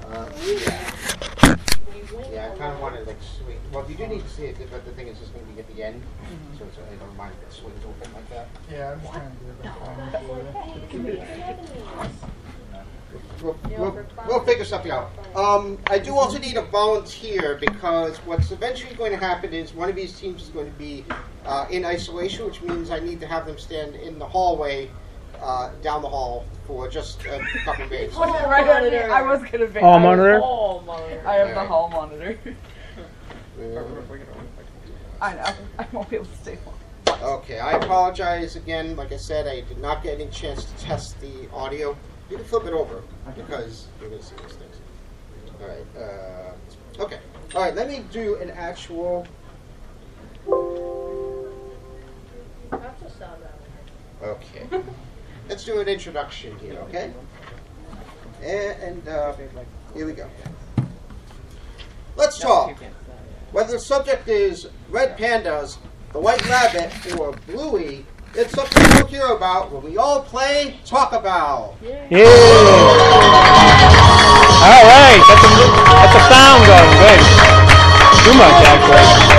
Yeah. Yeah, I kind of wanted like swing. Well, you do need to see it, but the thing is, it's going to be at the end, so it's, I don't mind if it swings open like that. Yeah, I'm just trying to do it. We'll figure something out. I do also need a volunteer because what's eventually going to happen is one of these teams is going to be in isolation, which means I need to have them stand in the hallway down the hall for just a couple of days. I was gonna be hall monitor. I have the hall monitor. I know. I won't be able to stay long. Okay, I apologize again. Like I said, I did not get any chance to test the audio. You can flip it over because you're going to see these things. All right. Okay. All right. Let me do an actual. Okay. Let's do an introduction here. Okay. And here we go. Let's talk. Whether the subject is red pandas, the white rabbit, or Bluey, it's something we'll hear about when we all play Talk About. Yeah. All right. That's a sound going. Good. Too much, actually.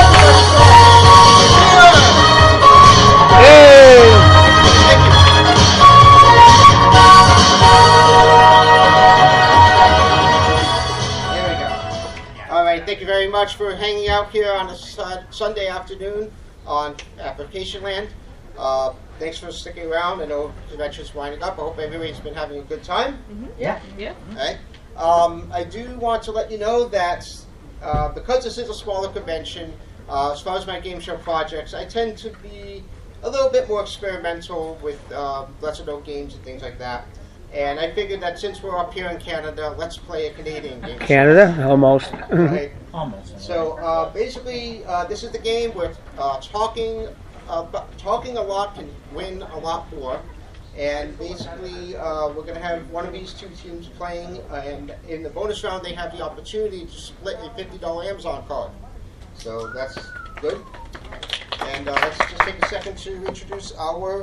Yay. There we go. All right. Thank you very much for hanging out here on a Sunday afternoon on Application Land. Thanks for sticking around. I know the convention's winding up. I hope everybody's been having a good time. Mm-hmm. Yeah. All right. I do want to let you know that because this is a smaller convention, as far as my game show projects, I tend to be a little bit more experimental with lesser known games and things like that. And I figured that since we're up here in Canada, let's play a Canadian game. Canada? Almost. Right? Almost. So basically, this is the game where talking a lot can win a lot more. And basically, we're going to have one of these two teams playing, and in the bonus round, they have the opportunity to split a $50 Amazon card. So that's good. And let's just take a second to introduce our.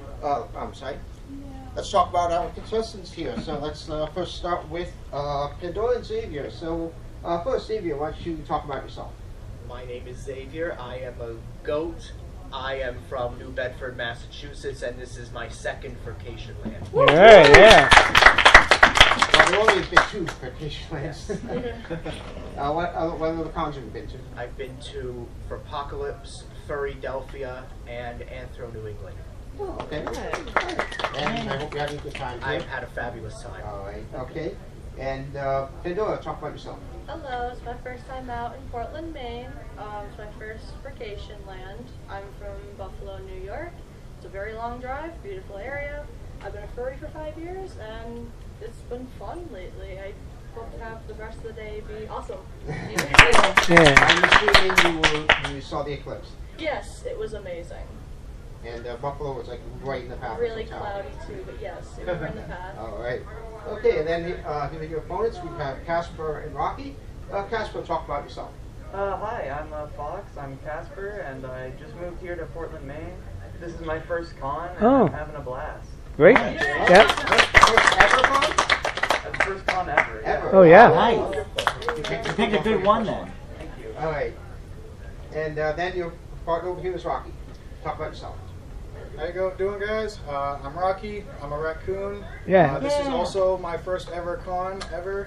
Let's talk about our contestants here. So let's first start with Pandora and Xavier. So first, Xavier, why don't you talk about yourself? My name is Xavier. I am a goat. I am from New Bedford, Massachusetts, and this is my second Vacation Land. Yeah. Well, there only been two Vacation Lands. What other cons have you been to? I've been to Apocalypse, Furrydelphia, and Anthro, New England. Oh, okay. And I hope you're having a good time. I've had a fabulous time. All right. Okay. And Pandora, talk about yourself. Hello, it's my first time out in Portland, Maine. It's my first Vacation Land. I'm from Buffalo, New York. It's a very long drive, beautiful area. I've been a furry for 5 years, and it's been fun lately. I hope to have the rest of the day be awesome. Yeah. I'm assuming you saw the eclipse. Yes, it was amazing. And Buffalo was like right in the path. Really cloudy too, but yes, it was right in the path. All right. Okay, and then here are your opponents. We have Casper and Rocky. Casper, talk about yourself. Hi, I'm Fox. I'm Casper, and I just moved here to Portland, Maine. This is my first con, and I'm having a blast. Great. Yeah. Yep. First ever con? That's the first con ever. Ever. Oh, yeah. Nice. You picked a good one then. Thank you. All right. And then your partner over here is Rocky. Talk about yourself. How you doing, guys? I'm Rocky. I'm a raccoon. Yeah. This is also my first ever con ever.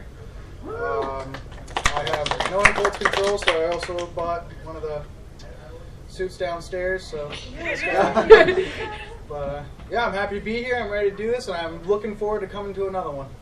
I have no impulse control, so I also bought one of the suits downstairs. So, but yeah, I'm happy to be here. I'm ready to do this, and I'm looking forward to coming to another one.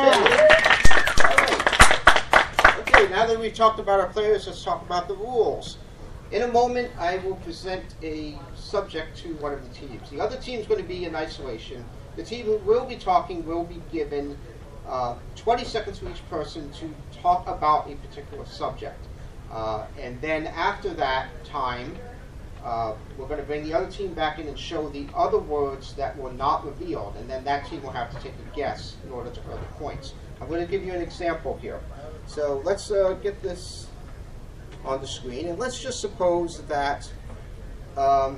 Okay, now that we've talked about our players, let's talk about the rules. In a moment, I will present a subject to one of the teams. The other team's going to be in isolation. The team who will be talking will be given 20 seconds for each person to talk about a particular subject. And then after that time, we're going to bring the other team back in and show the other words that were not revealed. And then that team will have to take a guess in order to earn the points. I'm going to give you an example here. So let's get this on the screen, and let's just suppose that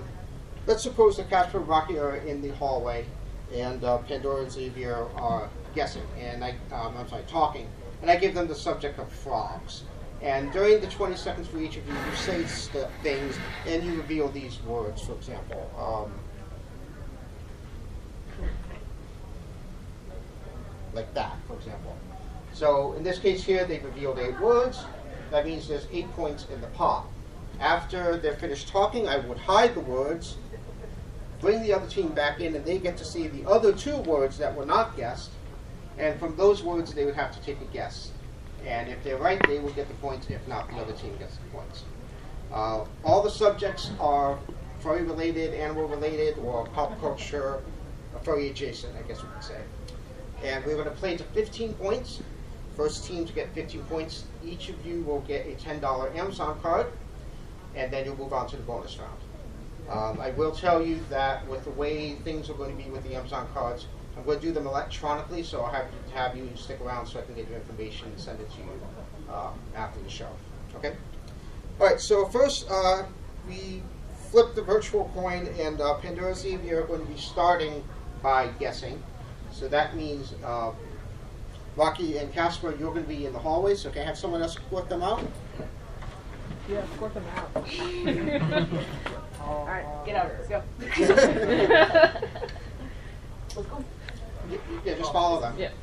Casper and Rocky are in the hallway, and Pandora and Xavier are guessing, and talking, and I give them the subject of frogs. And during the 20 seconds for each of you, you say things, and you reveal these words, for example. Like that, for example. So in this case here, they've revealed 8 words. That means there's 8 points in the pot. After they're finished talking, I would hide the words, bring the other team back in, and they get to see the other 2 words that were not guessed. And from those words, they would have to take a guess. And if they're right, they will get the points. If not, the other team gets the points. All the subjects are furry related, animal related, or pop culture, furry adjacent, I guess we could say. And we're going to play to 15 points. First team to get 15 points, each of you will get a $10 Amazon card, and then you'll move on to the bonus round. I will tell you that with the way things are going to be with the Amazon cards, I'm going to do them electronically, so I'll have you stick around so I can get your information and send it to you after the show. Okay? All right, so first we flip the virtual coin, and Pandora Xavier are going to be starting by guessing. So that means Rocky and Casper, you're going to be in the hallway, so can I have someone else escort them out? Yeah, escort them out. All right, get out. Let's go. Let's go. Yeah, just follow them. Yeah.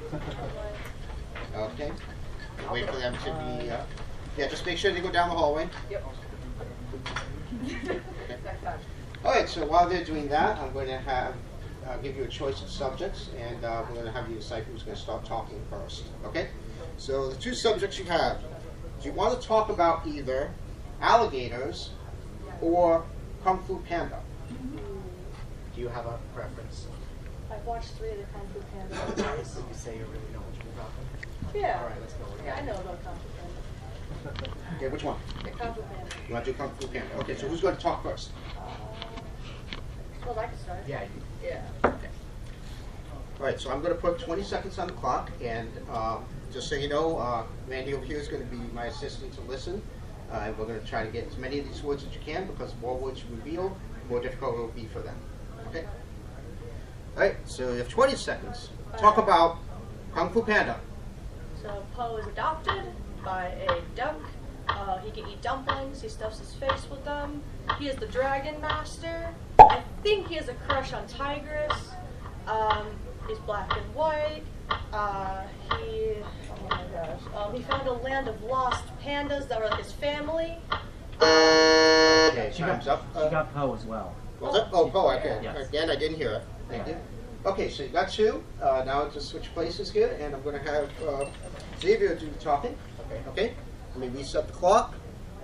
Okay. Wait for them to be. Yeah, just make sure they go down the hallway. Yep. Okay. All right. So while they're doing that, I'm going to give you a choice of subjects, and we're going to have you decide who's going to start talking first. Okay. So the 2 subjects you have. Do you want to talk about either alligators or Kung Fu Panda? Do you have a preference? I've watched 3 of the Kung Fu Panda movies. So you say you're really knowledgeable about them? Yeah. All right, let's go with Yeah, I that. know about Kung Fu Panda. Okay, which one? The Kung Fu Panda. You want to do Kung Fu Panda? Okay, so who's going to talk first? Well, I can start. Yeah. Yeah. All right, so I'm going to put 20 seconds on the clock, and just so you know, Randy over here is going to be my assistant to listen. And we're going to try to get as many of these words as you can, because the more words you reveal, the more difficult it will be for them. Okay? All right, so you have 20 seconds. Talk about Kung Fu Panda. So Po is adopted by a duck. He can eat dumplings. He stuffs his face with them. He is the Dragon Master. I think he has a crush on Tigress. He's black and white. Oh my gosh. He found a land of lost pandas that were like his family. Okay, time's up. She got Poe as well. Was it? Oh, Poe, okay. Yes. Again, I didn't hear it. Thank you. Okay, so you got 2. Now just switch places here, and I'm going to have Xavier do the talking. Okay? Let me reset the clock.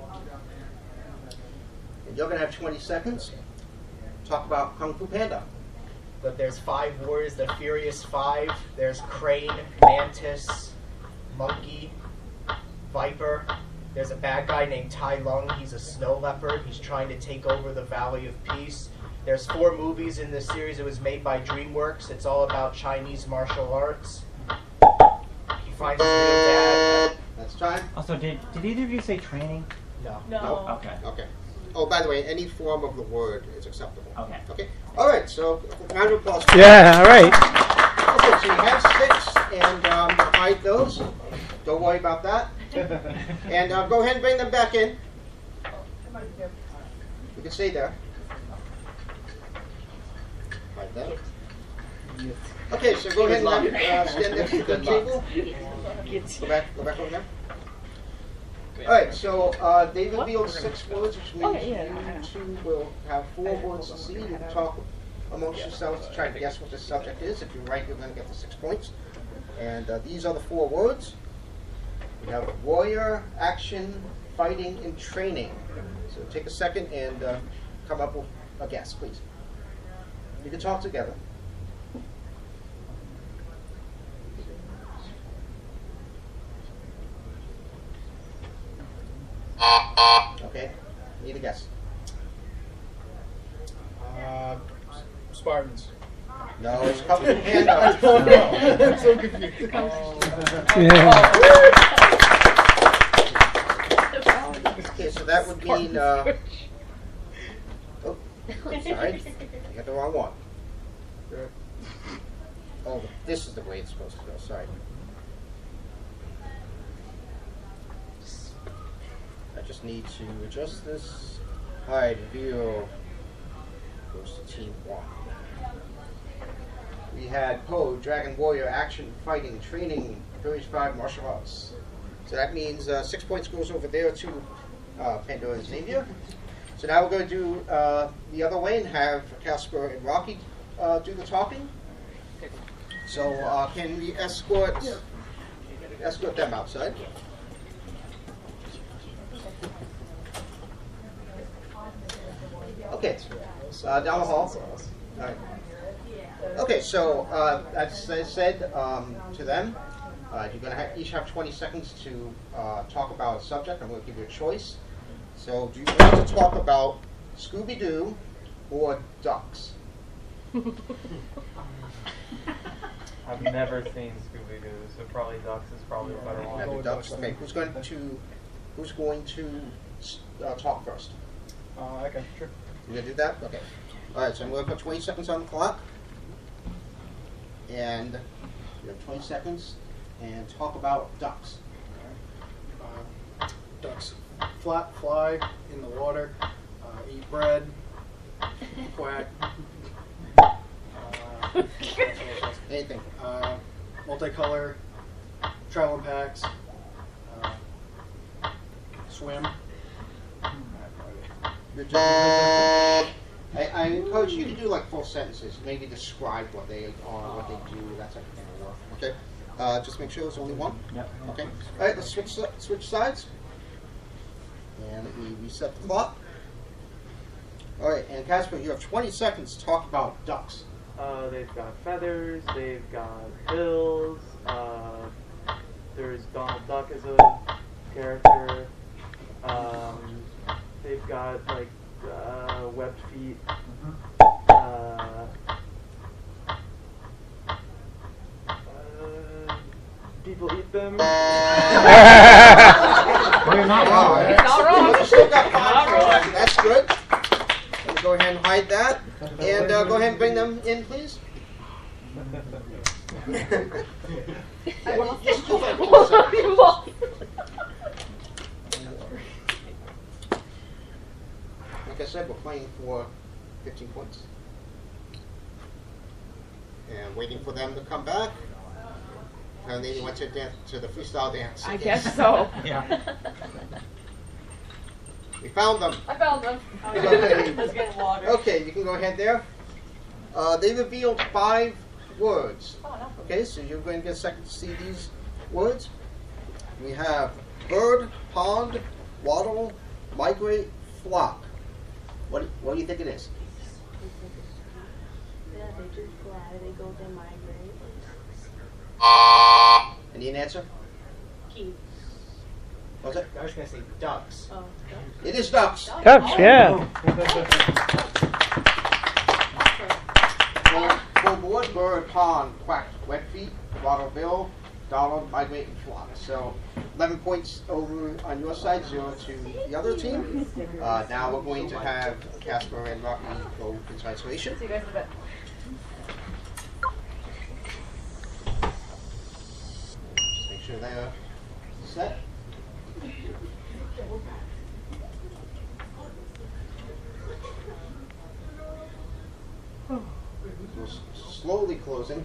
And you're going to have 20 seconds. Talk about Kung Fu Panda. But there's 5 warriors, the Furious 5. There's Crane, Mantis, Monkey, Viper. There's a bad guy named Tai Lung. He's a snow leopard. He's trying to take over the Valley of Peace. There's 4 movies in this series. It was made by DreamWorks. It's all about Chinese martial arts. He finds his real dad. That's time. Also, did either of you say training? No. No. Okay. Okay. Oh, by the way, any form of the word is acceptable. Okay. Okay. All right. So, round of applause. Yeah, all right. Okay, so you have 6, and hide those. Don't worry about that. And go ahead and bring them back in. You can stay there. Like that. Okay, so go ahead and stand next to the table. Go back over there. All right, so they revealed 6 words, which means you 2 will have 4 words to see. You can talk amongst yourselves to try to guess what the subject is. If you're right, you're going to get the 6 points. And these are the 4 words. We have warrior, action, fighting, and training. So take a second and come up with a guess, please. You can talk together. Okay, need a guess. Spartans. No, it's Kung Fu Panda. I'm so confused. Yeah. Okay, so that would mean. Oh, I'm sorry, I got the wrong one. Oh, this is the way it's supposed to go. Sorry. I just need to adjust this. Hide, reveal. Goes to Team 1. We had Poe, Dragon Warrior, Action, Fighting, Training, 35 Martial Arts. So that means 6 points goes over there to Pandora and Xavier. So now we're going to do the other way and have Casper and Rocky do the talking. So can we escort them outside? Okay, down the hall. All right. Okay, so as I said to them, you're going to each have 20 seconds to talk about a subject. I'm going to give you a choice. So do you want to talk about Scooby-Doo or ducks? I've never seen Scooby-Doo, so probably Ducks is probably the better one. Maybe ducks. Okay, who's going to talk first? Okay, sure. You gonna do that? Okay. All right. So I'm going to put 20 seconds on the clock, and you have 20 seconds, and talk about ducks. Ducks fly in the water, eat bread, quack. Anything. Multicolor, travel in packs, swim. I encourage you to do like full sentences. Maybe describe what they are, what they do, that type of thing. Okay. Just make sure there's only one. Yep. Okay. All right. Let's switch sides. And we reset the clock. All right. And Casper, you have 20 seconds to talk about ducks. They've got feathers, they've got bills, there's Donald Duck as a character, they've got like webbed feet, people eat them. You're not wrong. Not wrong. You still got 5 points. That's good. We'll go ahead and hide that. And go ahead and bring them in, please. Just do like 4 seconds. Like I said, we're playing for 15 points. And waiting for them to come back. And then you went to the freestyle dance. I guess so. Yeah. We found them. I found them. Okay. Let's get water. Okay, you can go ahead there. They revealed 5 words. Oh, no. Okay, so you're going to get a second to see these words. We have bird, pond, waddle, migrate, flock. What do you think it is? Yeah, they just fly, they go, they migrate. Any answer? Keep. What's it? I was going to say ducks. Oh, It is ducks. Ducks, yeah. Full board, bird, pond, quack, wet feet, waddle, bill, dollar, migrate, and flock. So 11 points over on your side, 0 to the other team. Now we're going to have Casper and Rocky go into isolation. See you guys in a bit. Just make sure they're set. We're slowly closing.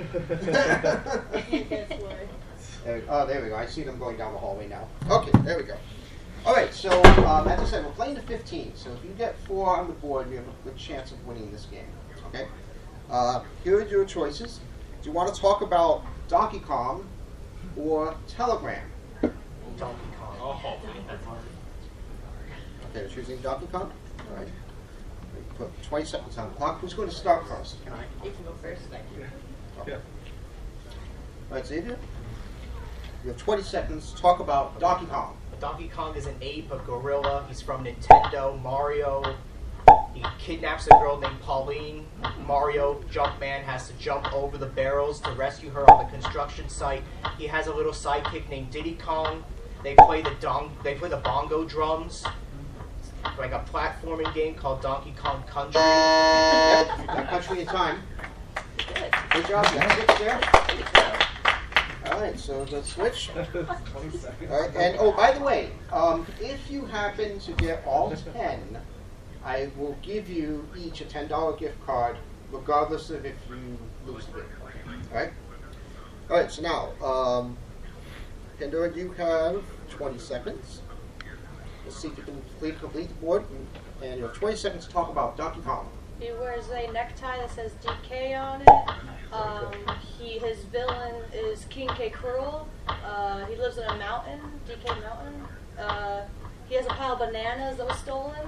There we go. I see them going down the hallway now. Okay, there we go. All right, so as I said, we're playing to 15. So if you get 4 on the board, you have a good chance of winning this game. Okay. Here are your choices. Do you want to talk about Donkey Kong or Telegram? Donkey Kong. Okay, we're choosing Donkey Kong. All right. We put 20 seconds on the clock. Who's going to start first? Can I? You can go first. Thank you. Okay. All right, Xavier. You have 20 seconds to talk about Donkey Kong. Donkey Kong is an ape, a gorilla. He's from Nintendo. Mario. He kidnaps a girl named Pauline. Mario, Jumpman, has to jump over the barrels to rescue her on the construction site. He has a little sidekick named Diddy Kong. They play the bongo drums. Like a platforming game called Donkey Kong Country. Yep, you've got country in time. Good. Good job. You got 6 there. All right, so let's switch. All right, and oh, by the way, if you happen to get all 10, I will give you each a $10 gift card, regardless of if you lose the game. All right. All right. So now, Pandora, you have 20 seconds. Let's see if you can complete the board, and you have 20 seconds to talk about Donkey Kong. He wears a necktie that says DK on it. His villain is King K. Cruel. He lives in a mountain, DK Mountain. He has a pile of bananas that was stolen.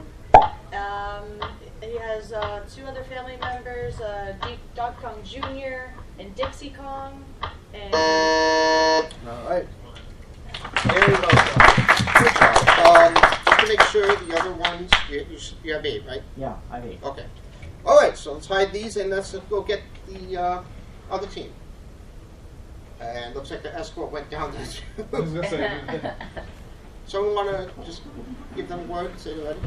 He has 2 other family members, Donkey Kong Jr. and Dixie Kong. And All right. Very well done. Good job. Just to make sure the other ones, you have 8, right? Yeah, I hate. Okay. All right, so let's hide these and let's go get the other team. And looks like the escort went down this. Someone want to just give them a word and say they're ready?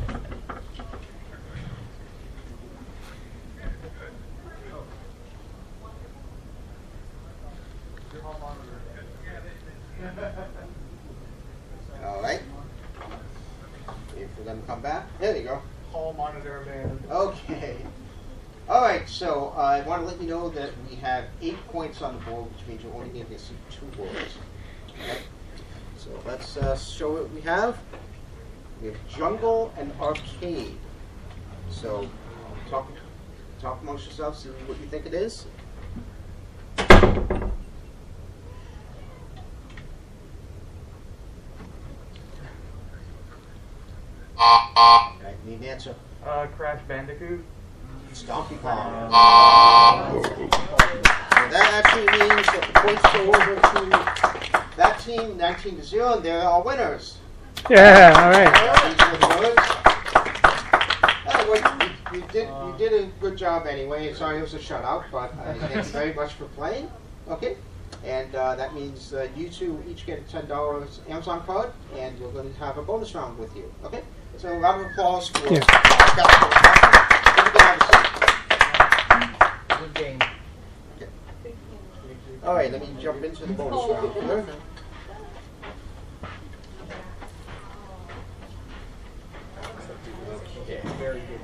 All right. Wait for them to come back. There you go. Hall monitor man. Okay. All right, so I want to let you know that we have 8 points on the board, which means you're only going to see 2 words. Okay. So let's show what we have. We have jungle and arcade. So talk amongst yourselves, see what you think it is. Okay, need an answer. Crash Bandicoot. It's Donkey Kong. So that actually means that the points go over to that team, 19-0, and they're all winners. Yeah, all right. These are the words. You did a good job anyway. Sorry it was a shutout, but thank you very much for playing. Okay, and that means you two each get a $10 Amazon card, and we're going to have a bonus round with you. Okay, so a round of applause for Good game. All right, let me jump into the bonus round here. Okay, very good.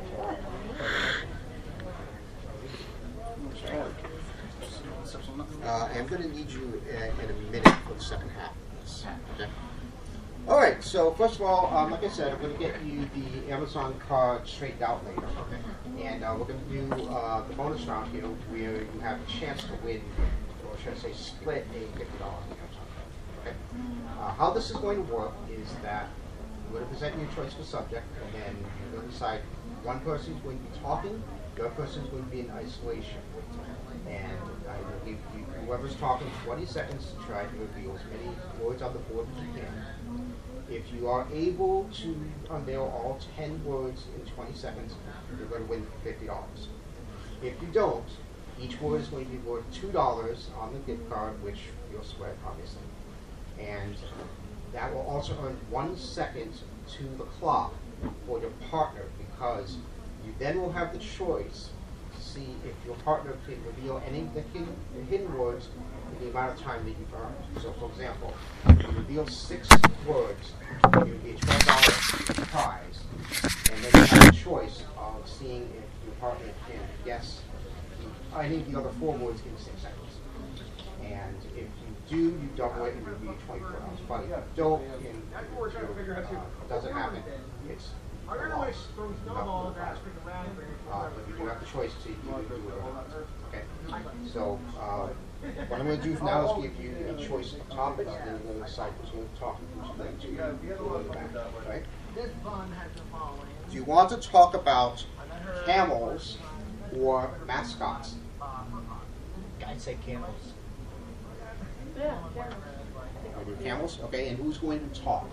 I'm going to need you in a minute for the second half of this. Okay. All right. So first of all, like I said, I'm going to get you the Amazon card straightened out later. Okay. And we're going to do the bonus round here, where you have a chance to win, or should I say, split a $50 Amazon card. Okay. How this is going to work is that I'm going to present you a choice for subject, and then you're going to decide one person is going to be talking, the other person is going to be in isolation. And I will give you, whoever's talking, 20 seconds to try to reveal as many words on the board as you can. If you are able to unveil all 10 words in 20 seconds, you're going to win $50. If you don't, each word is going to be worth $2 on the gift card, which you'll sweat, obviously. And that will also earn 1 second to the clock for your partner, because you then will have the choice to see if your partner can reveal any of the hidden words in the amount of time that you've earned. So, for example, if you reveal 6 words, it would be a $12 prize, and then you have the choice of seeing if your partner can guess any of the other 4 words in 6 seconds. And if you do, you double it and it'll be $24. But if you don't, and it doesn't happen, it's a loss. But you do have the choice to either do it or not. Okay. So what I'm going to do for now is give you a choice of topics, and then you're going to decide who's going to talk and who's going to go in the back. Right? Do you want to talk about camels or mascots? I'd say camels. yeah, I do camels. Okay. And who's going to talk?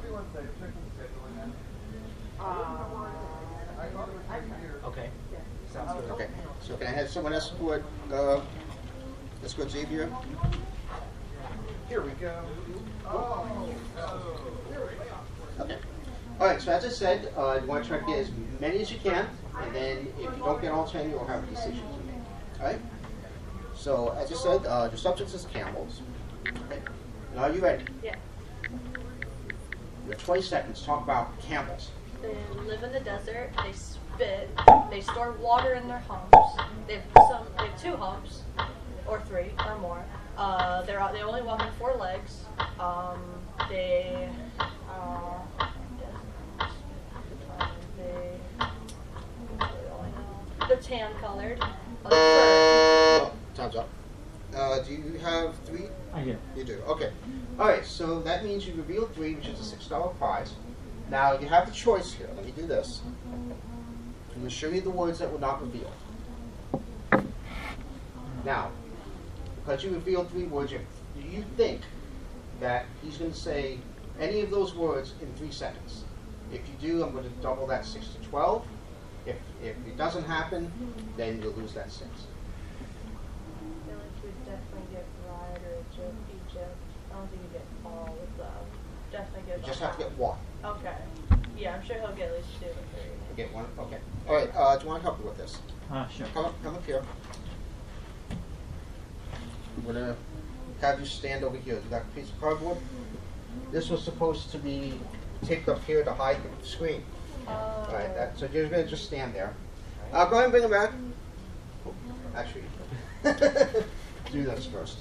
Okay. Sounds good. Okay. So can I have someone escort Xavier? Here we go. Okay. All right. So as I said, you want to try to get as many as you can, and then if you don't get all 10, you'll have a decision to make. All right. So, as I said, your subject is camels. Okay. Now, are you ready? Yeah. You have 20 seconds to talk about camels. They live in the desert. They spit. They store water in their humps. They have 2 humps, or 3, or more. They only walk on 4 legs. They they're tan colored. Oh, time's up. Do you have 3? I do. You do. Okay. All right. So that means you revealed 3, which is a $6 prize. Now you have the choice here. Let me do this. I'm going to show you the words that were not revealed. Now, because you revealed 3 words, do you think that he's going to say any of those words in 3 seconds? If you do, I'm going to double that 6 to 12. If it doesn't happen, then you'll lose that 6. I feel like you would definitely get Ride or Egypt. I don't think you get all of them. Definitely get. You just have to get 1. Okay. Yeah, I'm sure he'll get at least 2 or 3. Get 1. Okay. All right. Do you want to help me with this? Sure. Come up here. I'm gonna have you stand over here. You got a piece of cardboard? This was supposed to be taped up here to hide the screen. All right. So you're gonna just stand there. Go ahead and bring him back. Oh, actually, do this first,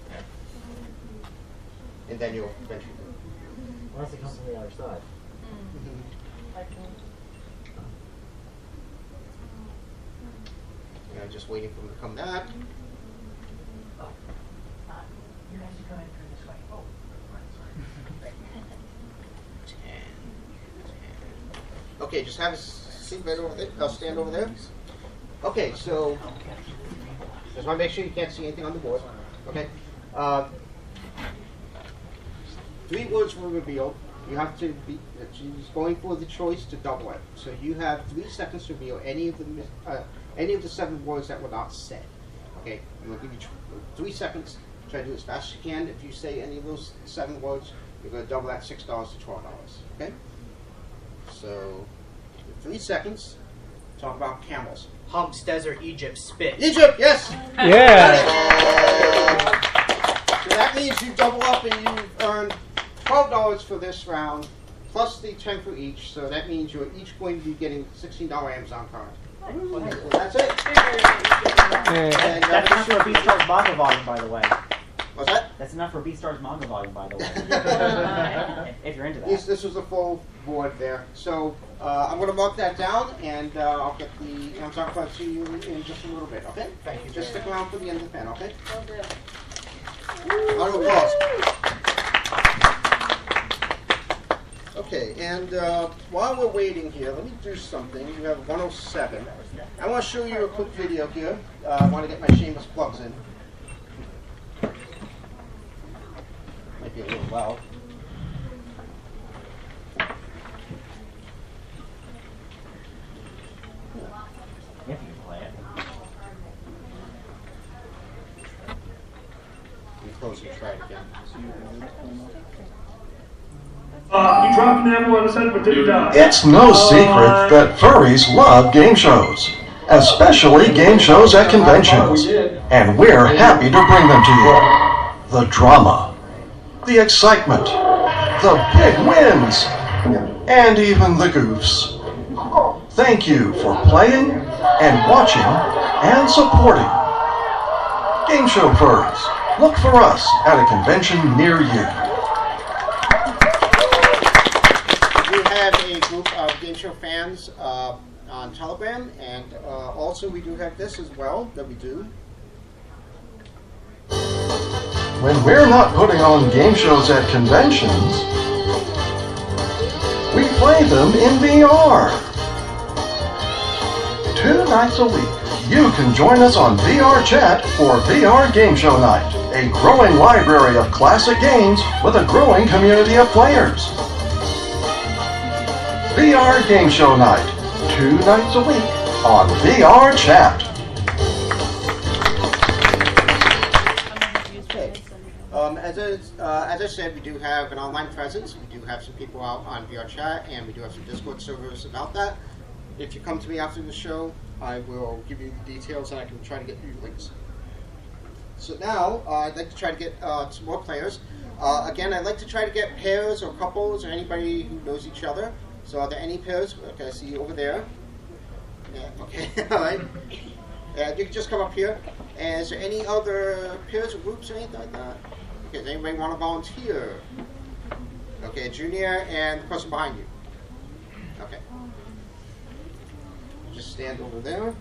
and then you'll eventually do it. Unless it comes from the other side. I can. Yeah, just waiting for him to come back. You guys are coming through this way. Oh, sorry. 10. Okay, just have a seat right over there. Stand over there. Okay, so just want to make sure you can't see anything on the board. Okay. 3 words were revealed. You have to be. She's going for the choice to double it. So you have 3 seconds to reveal any of the 7 words that were not said. Okay. I'm going to give you 3 seconds. Try to do as fast as you can. If you say any of those 7 words, you're going to double that $6 to $12. Okay. So 3 seconds. Talk about camels. Humps, desert, Egypt, spit. Egypt, yes. Yeah. So that means you double up and you earn $12 for this round, plus the 10 for each. So that means you're each going to be getting $16 Amazon card. Okay, well, that's it. And, That's enough for Beastar's manga volume, by the way. what's that? That's enough for Beastar's manga volume, by the way. If you're into that. This was a full board there. So I'm going to mark that down, and I'll get the Amazon card to you in just a little bit. Okay? Thank you. Just stick around for the end of the pen. Okay? Will do. Round of applause. Okay, and while we're waiting here, let me do something. We have 107. I want to show you a quick video here. I want to get my shameless plugs in. Might be a little loud. If you can play it. Let me close and try it again. He dropped an apple on his head but didn't die. It's no secret that furries love game shows, especially game shows at conventions. And we're happy to bring them to you. The drama, the excitement, the big wins, and even the goofs. Thank you for playing and watching and supporting. Game Show Furries. Look for us at a convention near you. We have a group of Game Show fans on Telegram, and also we do have this as well that we do. When we're not putting on game shows at conventions, we play them in VR. 2 nights a week, you can join us on VR Chat for VR Game Show Night, a growing library of classic games with a growing community of players. VR Game Show Night, 2 nights a week on VR Chat. As I said, we do have an online presence. We do have some people out on VR Chat, and we do have some Discord servers about that. If you come to me after the show, I will give you the details, and I can try to get you links. So now, I'd like to try to get some more players. Again, I'd like to try to get pairs or couples or anybody who knows each other. So are there any pairs? Okay, I see you over there. Yeah, okay, all right. You can just come up here. And is there any other pairs or groups or anything like that? Okay, does anybody want to volunteer? Okay, Junior and the person behind you. Okay. Just stand over there.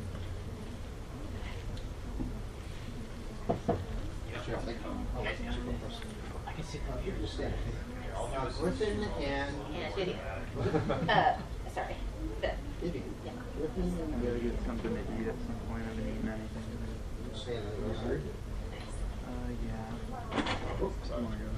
I can sit down here. Just stand. Now, Griffin and Vivian. Sorry. Vivian. Yeah. Griffin I gotta get something to eat at some point. I haven't eaten anything. Stand on the other side. Yeah. Oops, I wanna go.